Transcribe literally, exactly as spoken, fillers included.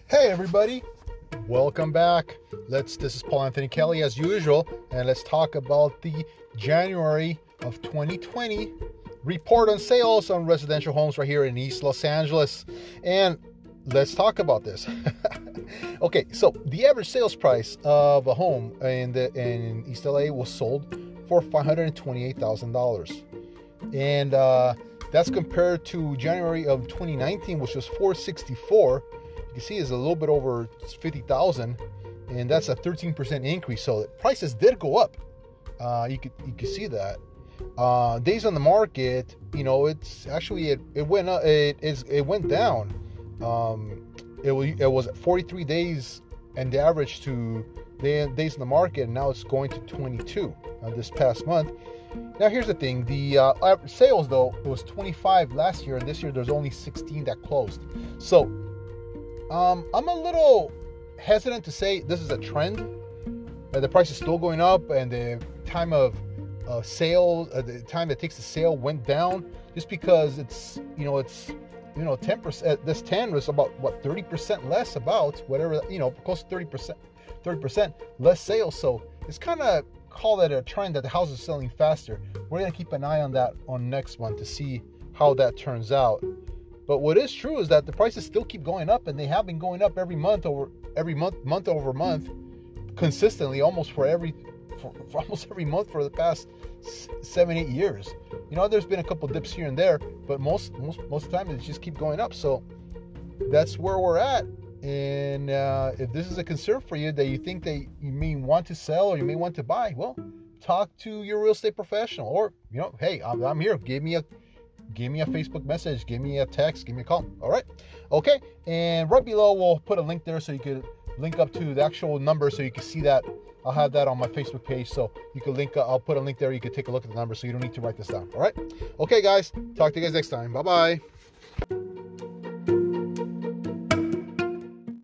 Hey everybody, welcome back. Let's this is Paul Anthony Kelly as usual, and let's talk about the January of twenty twenty report on sales on residential homes right here in East Los Angeles. And let's talk about this. Okay, so the average sales price of a home in the in East L A was sold for five hundred twenty-eight thousand dollars. And uh, that's compared to January of twenty nineteen, which was four hundred sixty-four. You can see it's a little bit over fifty thousand, and that's a thirteen percent increase. So prices did go up. Uh, you could you could see that. Uh, days on the market, you know, it's actually it, it went up, it is it went down. Um, it was it was forty-three days and the average to the days on the market, and now it's going to twenty-two uh, this past month. Now here's the thing: the uh, sales though it was twenty-five last year, and this year there's only sixteen that closed. So um, I'm a little hesitant to say this is a trend. Uh, the price is still going up, and the time of uh, sale, uh, the time it takes to sale went down, just because it's you know it's you know ten percent. This ten was about what thirty percent less, about whatever you know, close to thirty percent, thirty percent less sales. So it's kind of call it a trend that the house is selling faster. We're gonna keep an eye on that on next month to see how that turns out. But what is true is that the prices still keep going up, and they have been going up every month over every month, month over month, consistently, almost for every for, for almost every month for the past seven, eight years. You know, there's been a couple dips here and there, but most most most of the time it just keep going up. So that's where we're at. And uh, if this is a concern for you that you think that you may want to sell or you may want to buy, well, talk to your real estate professional, or you know, hey, I'm, I'm here. Give me a give me a Facebook message, give me a text, give me a call. All right, okay. And right below, we'll put a link there so you could link up to the actual number, so you can see that. I'll have that on my Facebook page, so you can link. I'll put a link there. You can take a look at the number, so you don't need to write this down. All right, okay, guys. Talk to you guys next time. Bye bye.